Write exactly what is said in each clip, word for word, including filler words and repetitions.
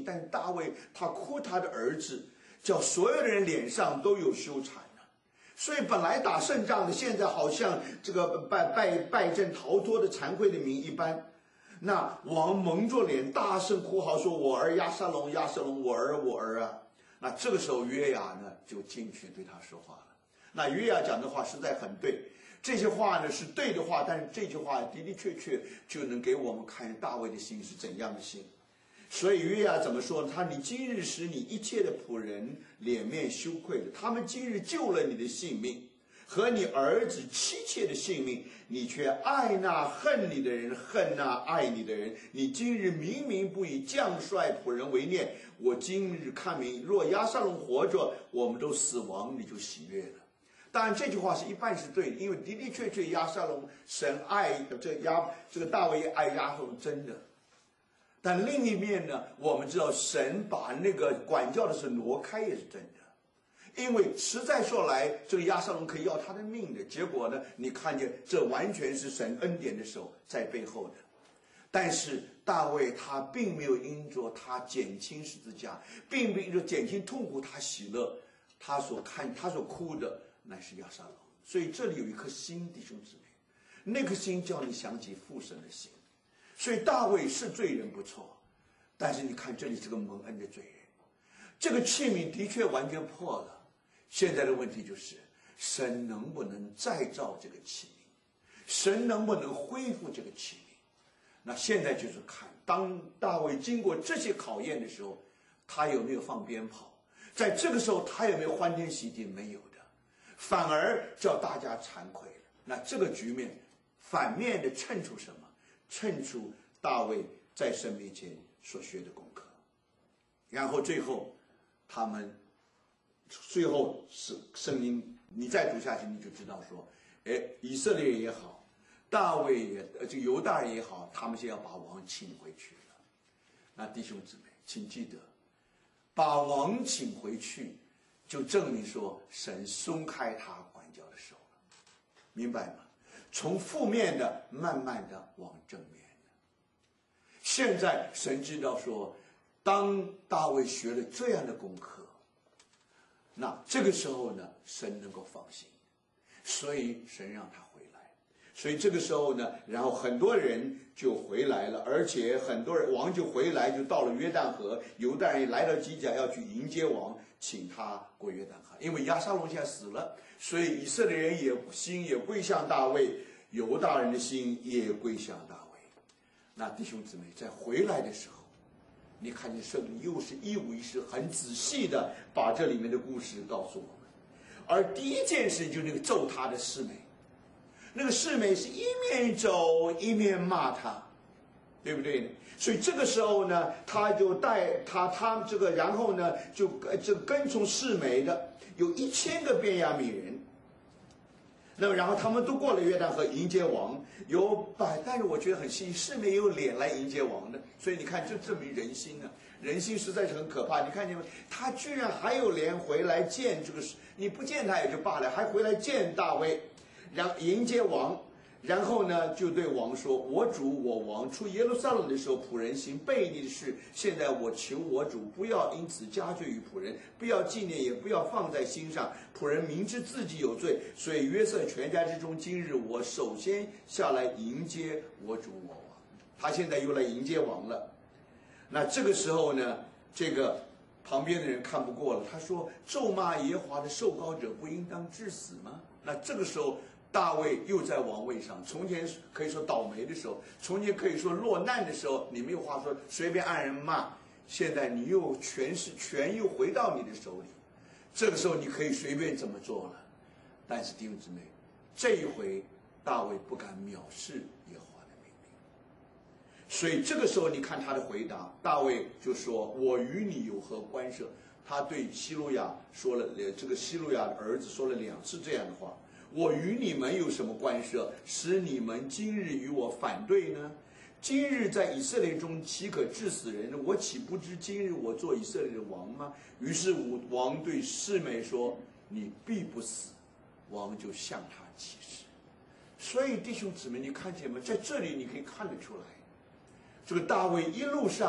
情，但是大卫他哭他的儿子，叫所有的人脸上都有羞惭了。所以本来打胜仗的，现在好像这个败败败阵逃脱的惭愧的民一般。那王蒙着脸大声哭嚎说：“我儿押沙龙，押沙龙，我儿，我儿啊！”那这个时候约雅呢就进去对他说话了。那约雅讲的话实在很对，这些话呢是对的话，但是这句话的的确确就能给我们看大卫的心是怎样的心。所以约雅怎么说呢？他你今日使你一切的仆人脸面羞愧的，他们今日救了你的性命和你儿子妻妾的性命，你却爱那恨你的人，恨那爱你的人。你今日明明不以将帅仆人为念，我今日看明，若押沙龙活着，我们都死亡，你就喜悦了。当然这句话是一半是对的，因为的的确确押沙龙神爱这押这个大卫爱押沙龙真的。但另一面呢，我们知道神把那个管教的事挪开也是真的，因为实在说来，这个押沙龙可以要他的命的，结果呢，你看见这完全是神恩典的手在背后的。但是大卫他并没有因着他减轻十字架，并没有因着减轻痛苦他喜乐，他所看他所哭的乃是押沙龙。所以这里有一颗心，弟兄姊妹，那颗心叫你想起父神的心。所以大卫是罪人不错，但是你看这里是个蒙恩的罪人，这个器皿的确完全破了。现在的问题就是神能不能再造这个器皿，神能不能恢复这个器皿。那现在就是看当大卫经过这些考验的时候，他有没有放鞭炮，在这个时候他有没有欢天喜地？没有的，反而叫大家惭愧了。那这个局面反面的衬出什么？衬出大卫在神面前所学的功课。然后最后他们最后是声音，你再读下去你就知道说，哎，以色列人也好，大卫也这犹大人也好，他们现在要把王请回去了。那弟兄姊妹请记得，把王请回去就证明说神松开他管教的手了，明白吗？从负面的慢慢的往正面的。现在神知道说，当大卫学了这样的功课，那这个时候呢，神能够放心，所以神让他回来。所以这个时候呢，然后很多人就回来了，而且很多人王就回来，就到了约旦河，犹大人来到基甲要去迎接王，请他过约旦河。因为押沙龙现在死了，所以以色列人也心也归向大卫，犹大人的心也归向大卫。那弟兄姊妹在回来的时候，你看见圣经又是一五一十很仔细的把这里面的故事告诉我们。而第一件事就是那个咒他的示每，那个示每是一面走一面骂他，对不对？所以这个时候呢，他就带他他这个，然后呢就这跟从示每的有一千个便雅悯人。那么然后他们都过了约旦河迎接王，有百，但是我觉得很稀奇，示每有脸来迎接王的，所以你看，这证明人心呢、啊，人心实在是很可怕。你看见没？他居然还有脸回来见这个，你不见他也就罢了，还回来见大卫，然后迎接王，然后呢就对王说：“我主我王出耶路撒冷的时候，仆人行悖逆的事，现在我求我主不要因此加罪于仆人，不要纪念，也不要放在心上。仆人明知自己有罪，所以约瑟全家之中，今日我首先下来迎接我主我王。”他现在又来迎接王了。那这个时候呢，这个旁边的人看不过了，他说：“咒骂耶和华的受膏者不应当致死吗？”那这个时候大卫又在王位上，从前可以说倒霉的时候，从前可以说落难的时候，你没有话说，随便按人骂。现在你又权势权又回到你的手里，这个时候你可以随便怎么做了。但是弟兄姊妹，这一回大卫不敢藐视耶和华的命令，所以这个时候你看他的回答，大卫就说：“我与你有何关涉？”他对希路亚说了，这个希路亚的儿子说了两次这样的话。我与你们有什么关涉，使你们今日与我反对呢？今日在以色列中岂可治死人？我岂不知今日我做以色列的王吗？于是王对示每说：“你必不死。”王就向他起誓。所以弟兄姊妹，你看见吗？在这里你可以看得出来，这个大卫一路上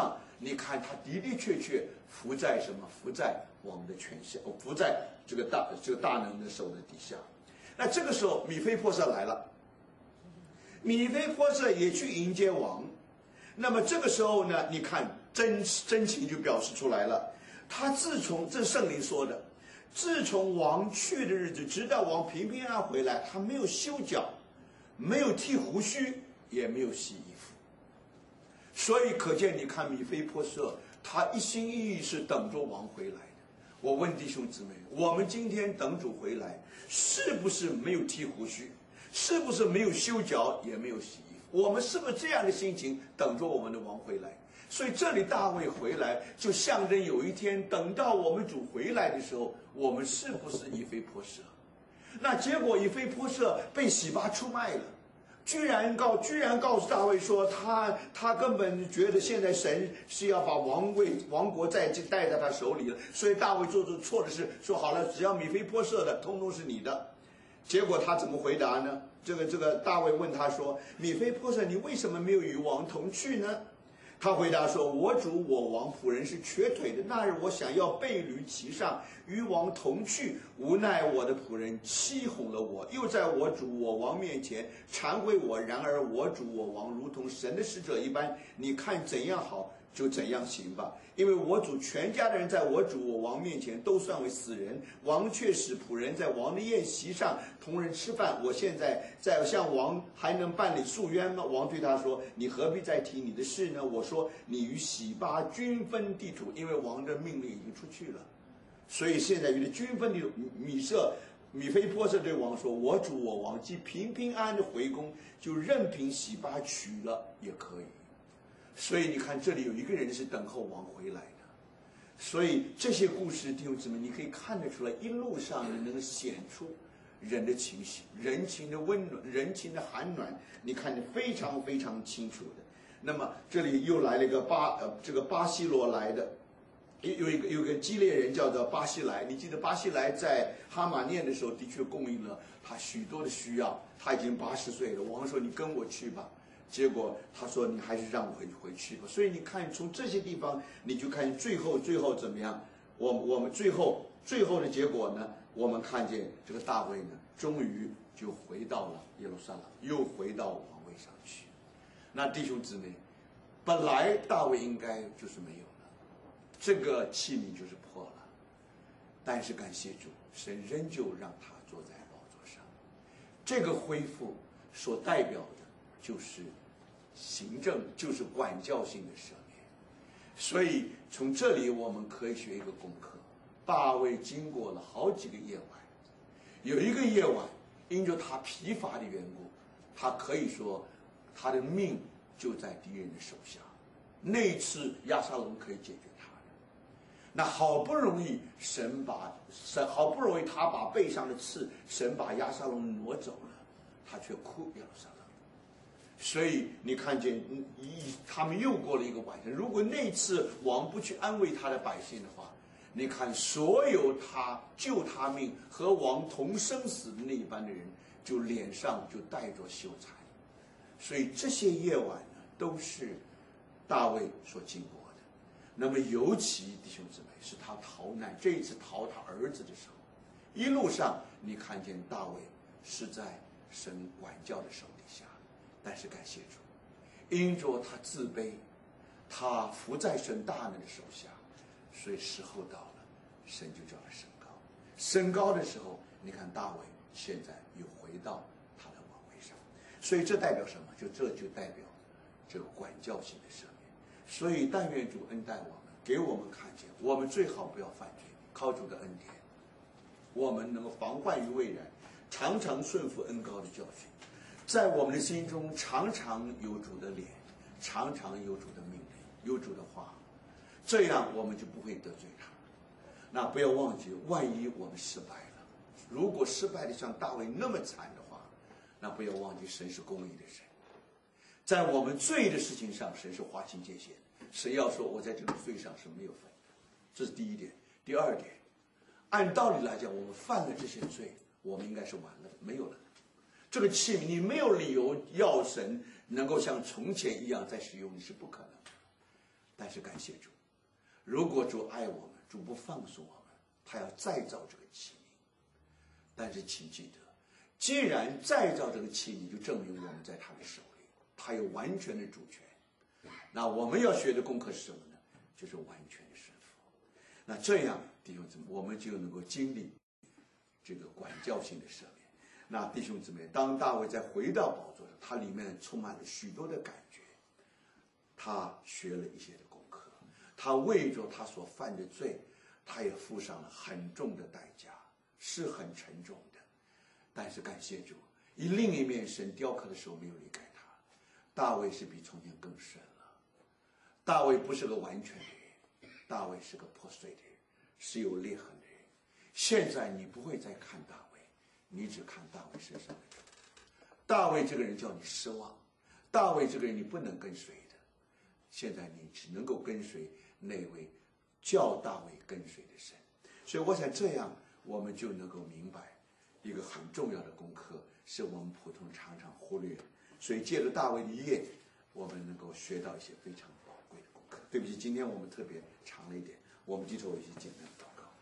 你看他的的确确伏在什么？伏在王的权下，伏在这个大这个大能的手的底下。那这个时候，米非波设来了，米非波设也去迎接王。那么这个时候呢，你看真真情就表示出来了。他自从这是圣灵说的，自从王去的日子，直到王平平安安回来，他没有修脚，没有剃胡须，也没有洗衣服。所以可见，你看米非波设，他一心一意是等着王回来的。我问弟兄姊妹，我们今天等主回来，是不是没有剃胡须？是不是没有修脚，也没有洗衣服？我们是不是这样的心情等着我们的王回来？所以这里大卫回来，就象征有一天等到我们主回来的时候，我们是不是以非波设？那结果以非波设被洗巴出卖了，居然告居然告诉大卫说，他他根本觉得现在神是要把王位王国再带在他手里了，所以大卫做出错的事，说好了，只要米非波设的，通通是你的。结果他怎么回答呢？这个这个大卫问他说：“米非波设，你为什么没有与王同去呢？”他回答说：“我主我王仆人是瘸腿的，那日我想要背驴骑上与王同去，无奈我的仆人欺哄了我，又在我主我王面前忏悔我。然而我主我王如同神的使者一般，你看怎样好就怎样行吧。因为我主全家的人在我主我王面前都算为死人，王却使仆人在王的宴席上同人吃饭。我现在在向王还能办理诉冤吗？”王对他说：“你何必再提你的事呢？”我说：“你与洗巴均分地土，因为王的命令已经出去了，所以现在与均分地土。”米色米非波设对王说：“我主我王既平平安安的回宫，就任凭洗巴娶了也可以。”所以你看，这里有一个人是等候王回来的。所以这些故事，弟兄姊妹，你可以看得出来，一路上能显出人的情绪、人情的温暖、人情的寒暖，你看得非常非常清楚的。那么这里又来了一个巴呃，这个巴西罗来的，有有一个有一个基列人叫做巴西莱。你记得巴西莱在哈马念的时候，的确供应了他许多的需要。他已经八十岁了，王说：“你跟我去吧。”结果他说：“你还是让我回回去吧。”所以你看，从这些地方，你就看最后最后怎么样？我我们最后最后的结果呢？我们看见这个大卫呢，终于就回到了耶路撒冷，又回到王位上去。那弟兄姊妹，本来大卫应该就是没有了，这个器皿就是破了，但是感谢主，神仍旧让他坐在宝座上。这个恢复所代表的就是行政，就是管教性的赦免。所以从这里我们可以学一个功课：大卫经过了好几个夜晚，有一个夜晚因着他疲乏的缘故，他可以说他的命就在敌人的手下。那一次押沙龙可以解决他的，那好不容易神把神好不容易他把背上的刺，神把押沙龙挪走了，他却哭耶路撒冷。所以你看见，一他们又过了一个晚上。如果那次王不去安慰他的百姓的话，你看所有他救他命和王同生死的那一般的人，就脸上就带着羞惭。所以这些夜晚呢，都是大卫所经过的。那么尤其弟兄姊妹，是他逃难，这一次逃他儿子的时候，一路上你看见大卫是在神管教的手底下。但是感谢主，因着他自卑，他伏在神大能的手下，所以时候到了，神就叫他升高。升高的时候，你看大卫现在又回到他的王位上。所以这代表什么？就这就代表这个管教性的赦免。所以但愿主恩待我们，给我们看见，我们最好不要犯罪，靠主的恩典，我们能够防患于未然，常常顺服恩高的教训。在我们的心中常常有主的脸，常常有主的命令，有主的话，这样我们就不会得罪他。那不要忘记，万一我们失败了，如果失败的像大卫那么惨的话，那不要忘记神是公义的神，在我们罪的事情上，神是划清界限。神要说我在这个罪上是没有分的，这是第一点。第二点，按道理来讲，我们犯了这些罪，我们应该是完了，没有了。这个器皿你没有理由要神能够像从前一样再使用，你是不可能的。 但是感谢主，如果主爱我们，主不放松我们，他要再造这个器皿。但是请记得，既然再造这个器皿，就证明我们在他的手里，他有完全的主权。那我们要学的功课是什么呢？就是完全的顺服。那这样，弟兄姊妹，我们就能够经历这个管教性的赦免。那弟兄姊妹，当大卫再回到宝座上，他里面充满了许多的感觉，他学了一些的功课，他为着他所犯的罪，他也付上了很重的代价，是很沉重的。但是感谢主，以另一面，神雕刻的手没有离开他。大卫是比从前更深了。大卫不是个完全的人，大卫是个破碎的人，是有裂痕的人。现在你不会再看大卫，你只看大卫身上的主。大卫这个人叫你失望，大卫这个人你不能跟随的。现在你只能够跟随那位叫大卫跟随的神。所以我想这样我们就能够明白一个很重要的功课，是我们普通常常忽略的。所以借着大卫的业，我们能够学到一些非常宝贵的功课。对不起，今天我们特别长了一点，我们低头一些简单的祷告。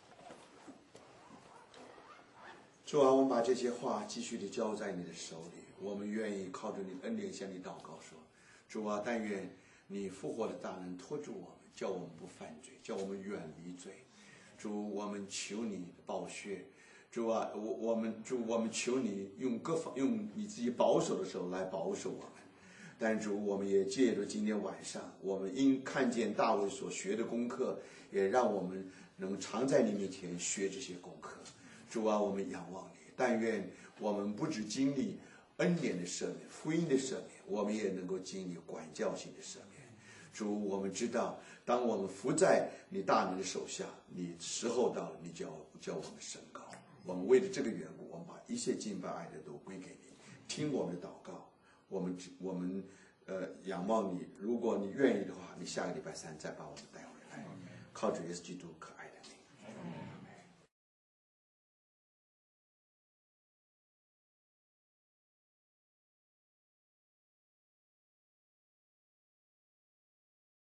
主啊，我们把这些话继续的交在你的手里，我们愿意靠着你的恩典向你祷告说，主啊，但愿你复活的大能托住我们，叫我们不犯罪，叫我们远离罪。主，我们求你保血。主啊，我我们主，我们求你用各方用你自己保守的手来保守我们。但主，我们也借着今天晚上，我们因看见大卫所学的功课，也让我们能常在你面前学这些功课。主啊，我们仰望你，但愿我们不只经历恩典的赦免、福音的赦免，我们也能够经历管教性的赦免。主，我们知道，当我们伏在你大能的手下，你时候到了，你叫叫我们升高。我们为了这个缘故，我们把一切敬拜爱的都归给你，听我们的祷告。我们我们呃仰望你，如果你愿意的话，你下个礼拜三再把我们带回来，靠主耶稣基督可爱。